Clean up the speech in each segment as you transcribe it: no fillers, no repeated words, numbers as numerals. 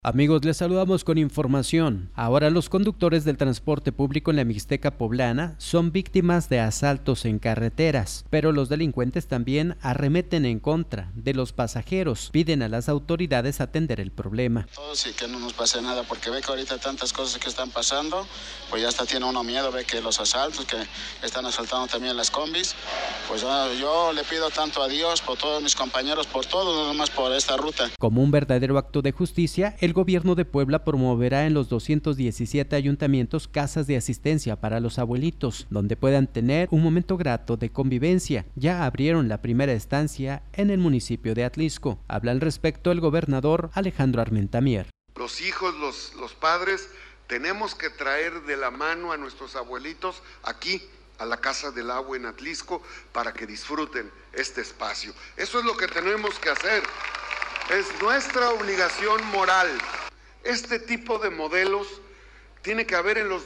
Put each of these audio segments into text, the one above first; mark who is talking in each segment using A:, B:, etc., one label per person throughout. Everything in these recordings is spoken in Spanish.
A: Amigos, les saludamos con información. Ahora los conductores del transporte público en la Mixteca poblana son víctimas de asaltos en carreteras, pero los delincuentes también arremeten en contra de los pasajeros. Piden a las autoridades atender el problema.
B: Todos y que no nos pase nada, porque ve que ahorita tantas cosas que están pasando, pues ya hasta tiene uno miedo, ve que los asaltos, que están asaltando también las combis. Pues yo le pido tanto a Dios, por todos mis compañeros, por todo, no nomás por esta ruta.
A: Como un verdadero acto de justicia, el gobierno de Puebla promoverá en los 217 ayuntamientos casas de asistencia para los abuelitos, donde puedan tener un momento grato de convivencia. Ya abrieron la primera estancia en el municipio de Atlisco. Habla al respecto el gobernador Alejandro Armentamier.
C: Los hijos, los padres, tenemos que traer de la mano a nuestros abuelitos aquí, a la Casa del Agua en Atlisco, para que disfruten este espacio. Eso es lo que tenemos que hacer. Es nuestra obligación moral. Este tipo de modelos tiene que haber en los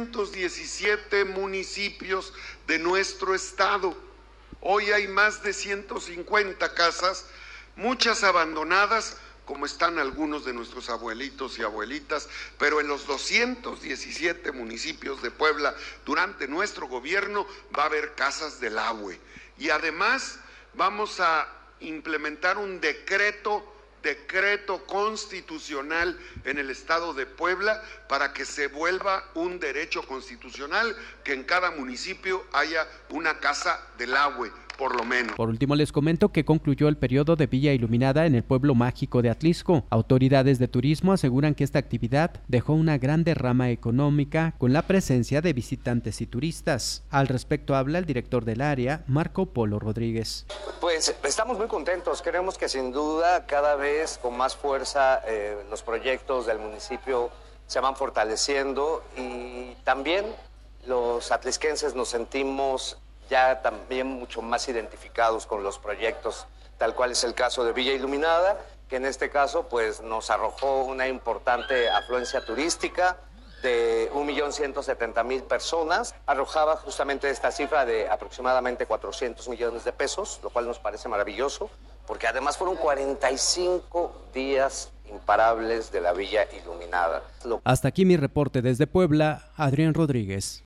C: 217 municipios de nuestro estado. Hoy hay más de 150 casas, muchas abandonadas, como están algunos de nuestros abuelitos y abuelitas, pero en los 217 municipios de Puebla, durante nuestro gobierno, va a haber casas del agua. Y además vamos a implementar un decreto constitucional en el estado de Puebla para que se vuelva un derecho constitucional que en cada municipio haya una casa del agua, por lo menos.
A: Por último, les comento que concluyó el periodo de Villa Iluminada en el pueblo mágico de Atlisco. Autoridades de turismo aseguran que esta actividad dejó una gran derrama económica con la presencia de visitantes y turistas. Al respecto habla el director del área, Marco Polo Rodríguez.
D: Pues estamos muy contentos, creemos que sin duda cada vez con más fuerza los proyectos del municipio se van fortaleciendo y también los atlisquenses nos sentimos ya también mucho más identificados con los proyectos, tal cual es el caso de Villa Iluminada, que en este caso pues nos arrojó una importante afluencia turística de 1.170.000 personas, arrojaba justamente esta cifra de aproximadamente 400 millones de pesos, lo cual nos parece maravilloso, porque además fueron 45 días imparables de la Villa Iluminada.
A: Hasta aquí mi reporte desde Puebla, Adrián Rodríguez.